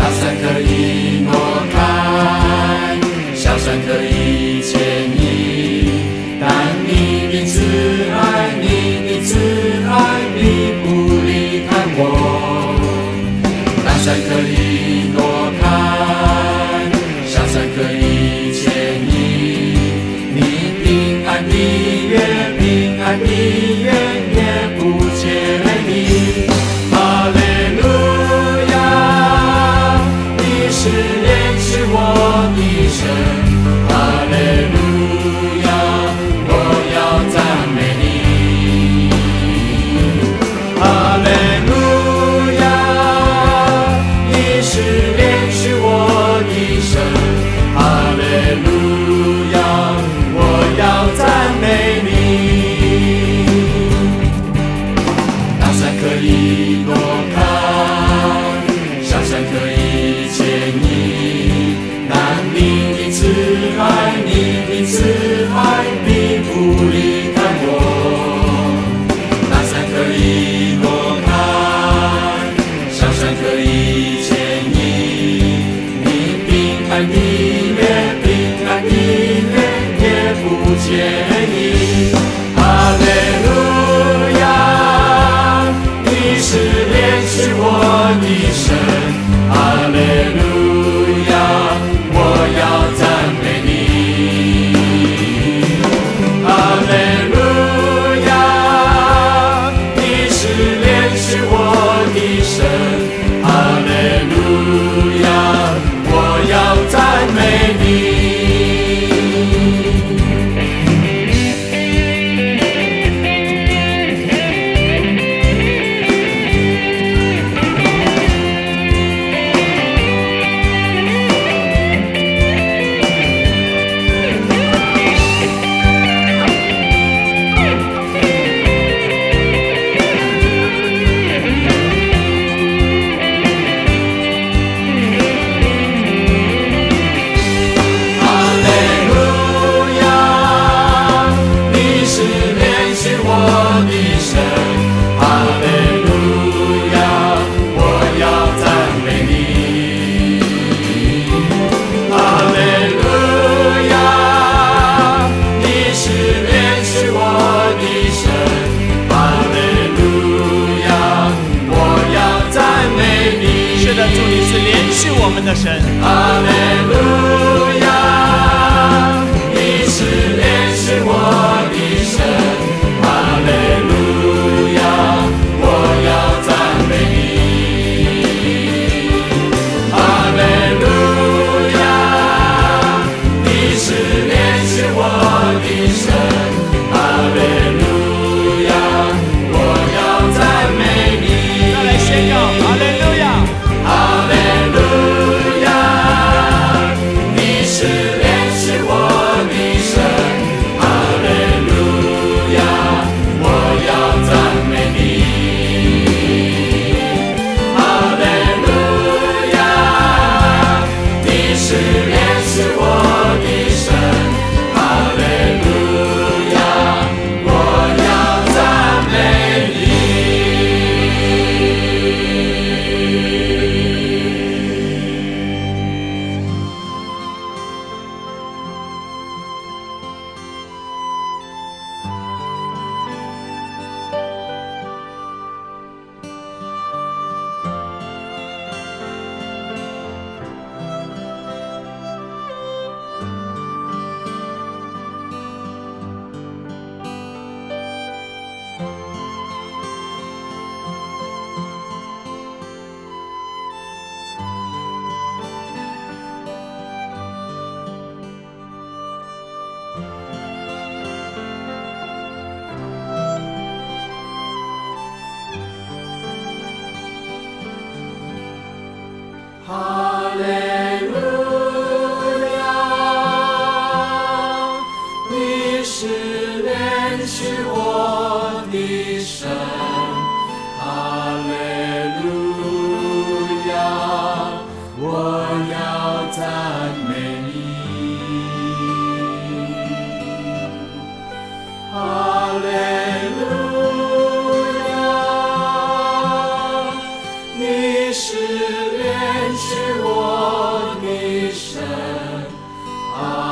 山可以挪开，小山可以牵引，但你的慈爱，你的慈爱必不离开我。大山可以挪开，小山可以牵引，你平安的约，平安的约也不解离。哈利路亚，你是怜恤我的神。哈利路亚，我要赞美你。哈利路亚，你是怜恤我的神。哈利路亚，我要赞美你。大山可以挪开，小山可以牵引，但你的慈爱，你的慈爱必不离开我。大山可以挪开，小山可以牵引，你平安的约，平安的约也不介意。哈利路亚，你是怜恤我的神。哈利路亚，我要赞美你。哈利路亚，你是怜恤我的神。哈利路亚，我要赞美你。 我们的神， 哈利路亚，你是怜恤我的神。哈利路亚，我要赞美你。哈利路亚，你是怜恤我的神。哈利路亚，我要赞美你。 再来宣告哈利路亚， 哈利路亚，你是怜恤我的神。哈利路亚，我要赞美你。哈利路亚，你是怜恤我的神。哈利路亚，我要赞美你。哈利路亚，你是怜恤我的神。哈利路亚，我要赞美你。哈利路亚，你是怜恤我阿